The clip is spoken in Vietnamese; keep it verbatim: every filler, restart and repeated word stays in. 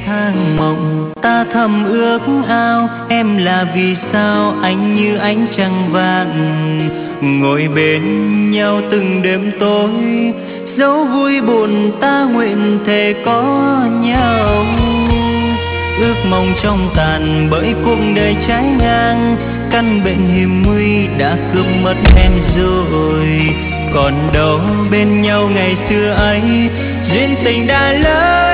tháng mộng. Ta thầm ước ao em là vì sao anh như ánh trăng vàng, ngồi bên nhau từng đêm tối, dẫu vui buồn ta nguyện thề có nhau. Ước mong trong tàn bởi cuộc đời trái ngang, căn bệnh hiểm nguy đã cướp mất em rồi. Còn đâu bên nhau ngày xưa ấy, duyên tình đã lỡ